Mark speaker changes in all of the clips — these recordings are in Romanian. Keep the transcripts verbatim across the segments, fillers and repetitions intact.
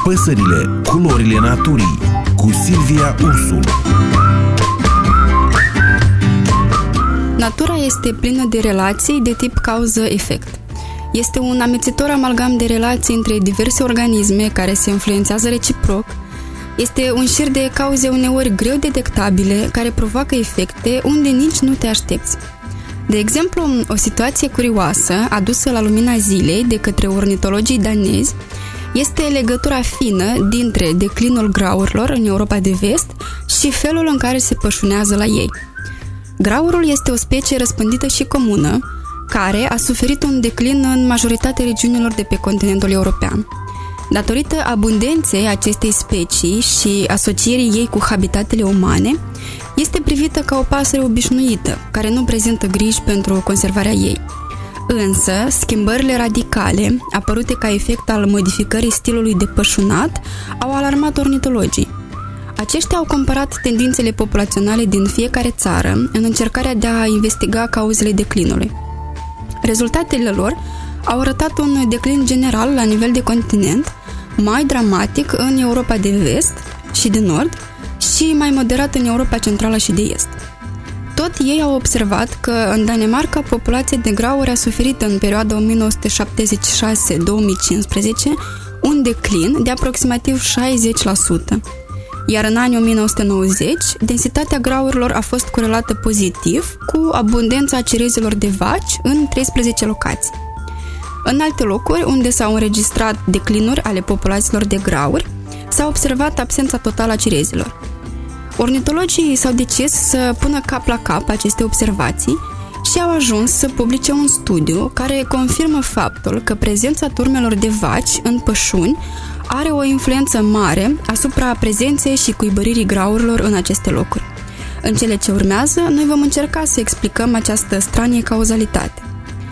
Speaker 1: Păsările, culorile naturii, cu Silvia Ursul.
Speaker 2: Natura este plină de relații de tip cauză-efect. Este un amețitor amalgam de relații între diverse organisme care se influențează reciproc. Este un șir de cauze uneori greu detectabile care provoacă efecte unde nici nu te aștepți. De exemplu, o situație curioasă adusă la lumina zilei de către ornitologii danezi este legătura fină dintre declinul graurilor în Europa de Vest și felul în care se pășunează la ei. Graurul este o specie răspândită și comună, care a suferit un declin în majoritatea regiunilor de pe continentul european. Datorită abundenței acestei specii și asocierii ei cu habitatele umane, este privită ca o pasăre obișnuită, care nu prezintă griji pentru conservarea ei. Însă, schimbările radicale, apărute ca efect al modificării stilului de pășunat, au alarmat ornitologii. Aceștia au comparat tendințele populaționale din fiecare țară în încercarea de a investiga cauzele declinului. Rezultatele lor au arătat un declin general la nivel de continent, mai dramatic în Europa de Vest și de Nord și mai moderat în Europa Centrală și de Est. Tot ei au observat că în Danemarca populația de grauri a suferit în perioada o mie nouă sute șaptezeci și șase - două mii cincisprezece un declin de aproximativ șaizeci la sută, iar în anii o mie nouă sute nouăzeci densitatea graurilor a fost corelată pozitiv cu abundența cerezilor de vaci în treisprezece locații. În alte locuri unde s-au înregistrat declinuri ale populațiilor de grauri, s-a observat absența totală a cerezilor. Ornitologii s-au decis să pună cap la cap aceste observații și au ajuns să publice un studiu care confirmă faptul că prezența turmelor de vaci în pășuni are o influență mare asupra prezenței și cuibăririi graurilor în aceste locuri. În cele ce urmează, noi vom încerca să explicăm această stranie cauzalitate.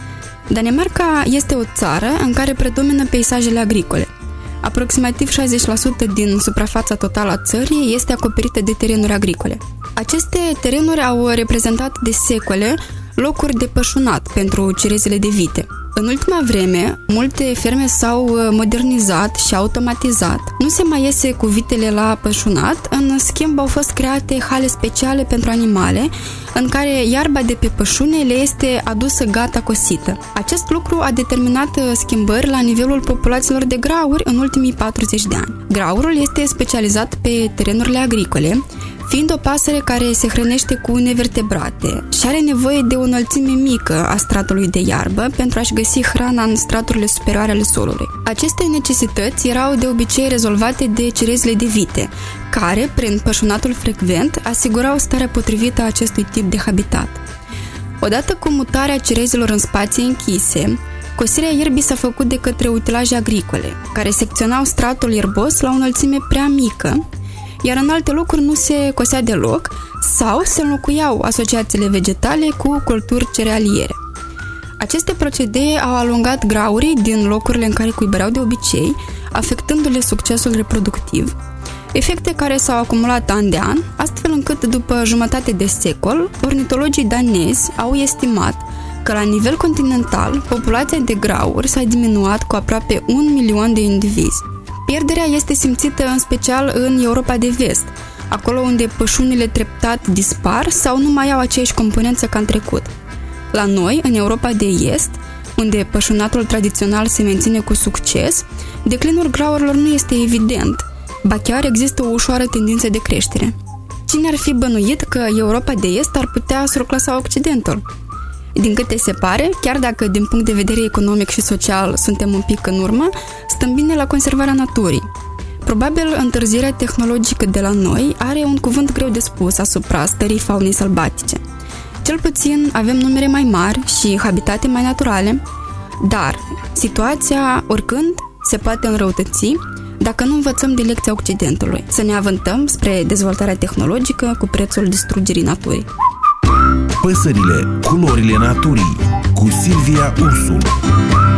Speaker 2: Danemarca este o țară în care predomină peisajele agricole. Aproximativ șaizeci la sută din suprafața totală a țării este acoperită de terenuri agricole. Aceste terenuri au reprezentat de secole locuri de pășunat pentru cerezile de vite. În ultima vreme, multe ferme s-au modernizat și automatizat. Nu se mai iese cu vitele la pășunat, în schimb au fost create hale speciale pentru animale, în care iarba de pe pășune le este adusă gata cosită. Acest lucru a determinat schimbări la nivelul populațiilor de grauri în ultimii patruzeci de ani. Graurul este specializat pe terenurile agricole, fiind o pasăre care se hrănește cu nevertebrate și are nevoie de o înălțime mică a stratului de iarbă pentru a-și găsi hrana în straturile superioare ale solului. Aceste necesități erau de obicei rezolvate de cerezile de vite, care, prin pășunatul frecvent, asigurau starea potrivită a acestui tip de habitat. Odată cu mutarea cerezilor în spații închise, cosirea ierbii s-a făcut de către utilaje agricole, care secționau stratul ierbos la o înălțime prea mică, iar în alte locuri nu se cosea deloc sau se înlocuiau asociațiile vegetale cu culturi cerealiere. Aceste procedee au alungat graurii din locurile în care cuibăreau de obicei, afectându-le succesul reproductiv, efecte care s-au acumulat an de an, astfel încât după jumătate de secol, ornitologii danezi au estimat că la nivel continental populația de grauri s-a diminuat cu aproape un milion de indivizi. Pierderea este simțită în special în Europa de Vest, acolo unde pășunile treptat dispar sau nu mai au aceeași componență ca în trecut. La noi, în Europa de Est, unde pășunatul tradițional se menține cu succes, declinul graurilor nu este evident, ba chiar există o ușoară tendință de creștere. Cine ar fi bănuit că Europa de Est ar putea surclasa Occidentul? Din câte se pare, chiar dacă din punct de vedere economic și social suntem un pic în urmă, stăm bine la conservarea naturii. Probabil întârzierea tehnologică de la noi are un cuvânt greu de spus asupra stării faunei sălbatice. Cel puțin avem numere mai mari și habitate mai naturale, dar situația oricând se poate înrăutăți dacă nu învățăm de lecția Occidentului, să ne avântăm spre dezvoltarea tehnologică cu prețul distrugerii naturii.
Speaker 1: Păsările, culorile naturii, cu Silvia Ursul.